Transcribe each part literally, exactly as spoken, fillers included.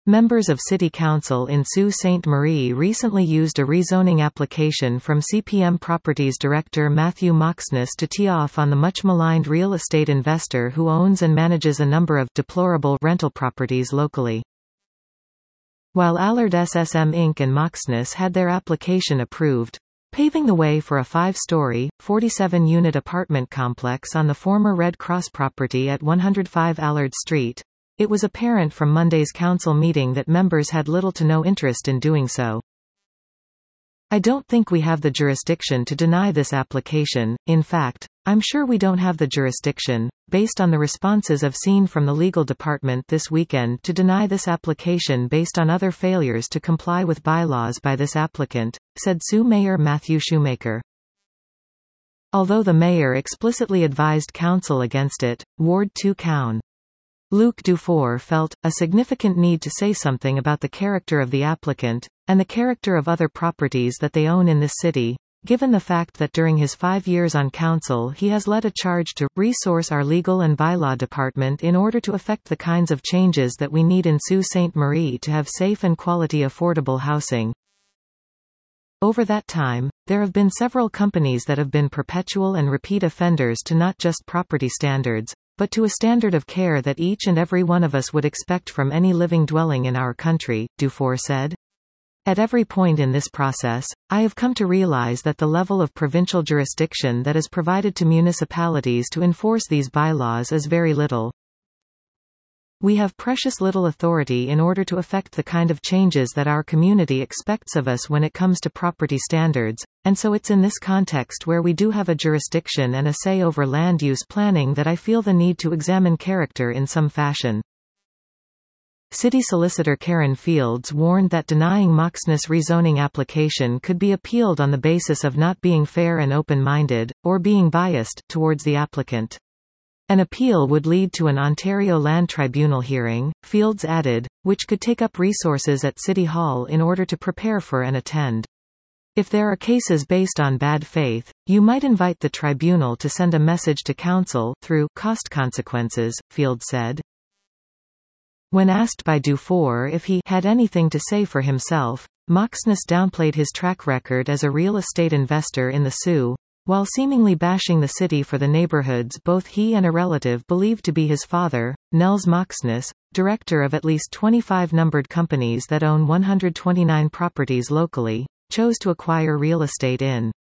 Members of City Council in Sault Ste. Marie recently used a rezoning application from C P M Properties Director Matthew Moxness to tee off on the much-maligned real estate investor who owns and manages a number of deplorable rental properties locally. While Allard S S M Incorporated and Moxness had their application approved, paving the way for a five-story, forty-seven unit apartment complex on the former Red Cross property at one oh five Allard Street, it was apparent from Monday's council meeting that members had little to no interest in doing so. I don't think we have the jurisdiction to deny this application. In fact, I'm sure we don't have the jurisdiction, based on the responses I've seen from the legal department this weekend, to deny this application based on other failures to comply with bylaws by this applicant, said Sault Mayor Matthew Shoemaker. Although the mayor explicitly advised council against it, Ward two Coun. Luc Dufour felt a significant need to say something about the character of the applicant, and the character of other properties that they own in this city, given the fact that during his five years on council he has led a charge to resource our legal and bylaw department in order to effect the kinds of changes that we need in Sault Ste. Marie to have safe and quality affordable housing. Over that time, there have been several companies that have been perpetual and repeat offenders to not just property standards, but to a standard of care that each and every one of us would expect from any living dwelling in our country, Dufour said. At every point in this process, I have come to realize that the level of provincial jurisdiction that is provided to municipalities to enforce these bylaws is very little. We have precious little authority in order to effect the kind of changes that our community expects of us when it comes to property standards, and so it's in this context where we do have a jurisdiction and a say over land use planning that I feel the need to examine character in some fashion. City Solicitor Karen Fields warned that denying Moxness' rezoning application could be appealed on the basis of not being fair and open-minded, or being biased, towards the applicant. An appeal would lead to an Ontario Land Tribunal hearing, Fields added, which could take up resources at City Hall in order to prepare for and attend. If there are cases based on bad faith, you might invite the tribunal to send a message to council through cost consequences, Fields said. When asked by Dufour if he had anything to say for himself, Moxness downplayed his track record as a real estate investor in the Sault, while seemingly bashing the city for the neighborhoods both he and a relative believed to be his father, Nels Moxness, director of at least twenty-five numbered companies that own one hundred twenty-nine properties locally, chose to acquire real estate in.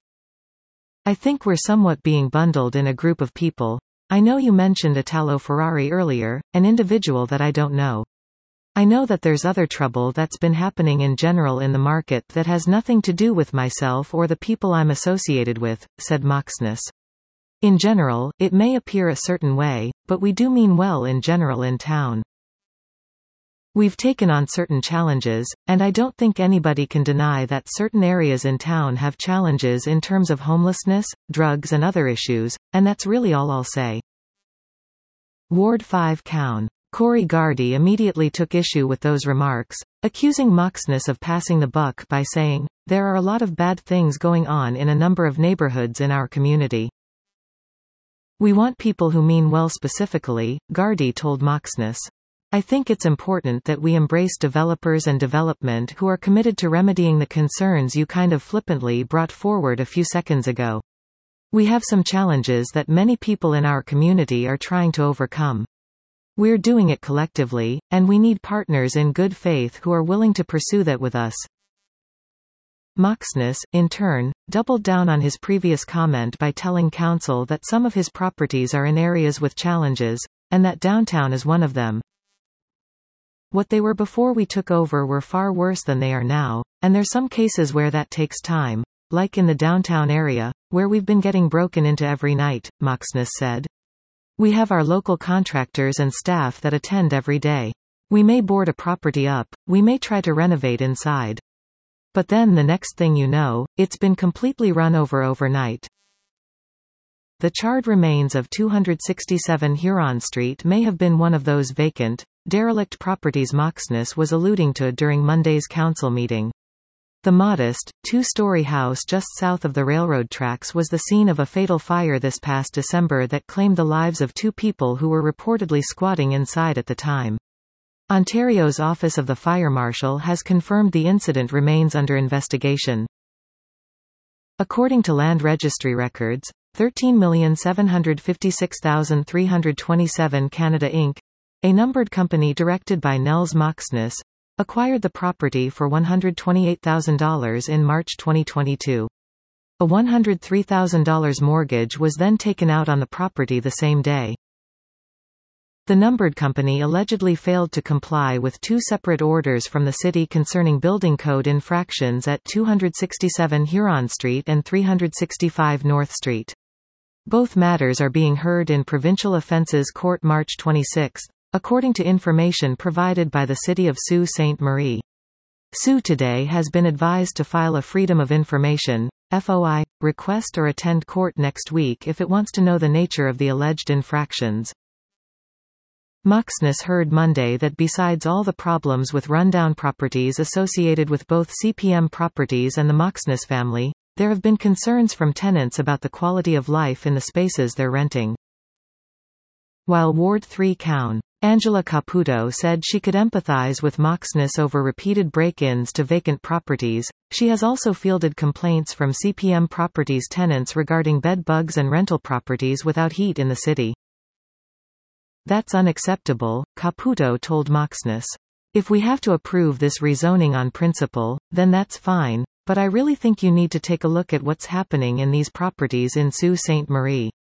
I think we're somewhat being bundled in a group of people. I know you mentioned Italo Ferrari earlier, an individual that I don't know. I know that there's other trouble that's been happening in general in the market that has nothing to do with myself or the people I'm associated with, said Moxness. In general, it may appear a certain way, but we do mean well in general in town. We've taken on certain challenges, and I don't think anybody can deny that certain areas in town have challenges in terms of homelessness, drugs and other issues, and that's really all I'll say. Ward five Coun. Corey Gardy immediately took issue with those remarks, accusing Moxness of passing the buck by saying, "There are a lot of bad things going on in a number of neighborhoods in our community. We want people who mean well." Specifically, Gardy told Moxness. I think it's important that we embrace developers and development who are committed to remedying the concerns you kind of flippantly brought forward a few seconds ago. We have some challenges that many people in our community are trying to overcome. We're doing it collectively, and we need partners in good faith who are willing to pursue that with us. Moxness, in turn, doubled down on his previous comment by telling council that some of his properties are in areas with challenges, and that downtown is one of them. What they were before we took over were far worse than they are now, and there's some cases where that takes time, like in the downtown area, where we've been getting broken into every night, Moxness said. We have our local contractors and staff that attend every day. We may board a property up, we may try to renovate inside. But then the next thing you know, it's been completely run over overnight. The charred remains of two hundred sixty-seven Huron Street may have been one of those vacant, derelict properties Moxness was alluding to during Monday's council meeting. The modest, two-story house just south of the railroad tracks was the scene of a fatal fire this past December that claimed the lives of two people who were reportedly squatting inside at the time. Ontario's Office of the Fire Marshal has confirmed the incident remains under investigation. According to Land Registry records, thirteen million seven hundred fifty-six thousand three hundred twenty-seven Canada Incorporated, a numbered company directed by Nels Moxness, acquired the property for one hundred twenty-eight thousand dollars in March twenty twenty-two. A one hundred three thousand dollars mortgage was then taken out on the property the same day. The numbered company allegedly failed to comply with two separate orders from the city concerning building code infractions at two sixty-seven Huron Street and three sixty-five North Street. Both matters are being heard in Provincial Offences Court March twenty-sixth, according to information provided by the City of Sault Ste. Marie. Sault today has been advised to file a Freedom of Information (F O I) request or attend court next week if it wants to know the nature of the alleged infractions. Moxness heard Monday that besides all the problems with rundown properties associated with both C P M Properties and the Moxness family, there have been concerns from tenants about the quality of life in the spaces they're renting. While Ward three Councillor Angela Caputo said she could empathize with Moxness over repeated break-ins to vacant properties, she has also fielded complaints from C P M Properties tenants regarding bed bugs and rental properties without heat in the city. "That's unacceptable," Caputo told Moxness. "If we have to approve this rezoning on principle, then that's fine, but I really think you need to take a look at what's happening in these properties in Sault Ste. Marie.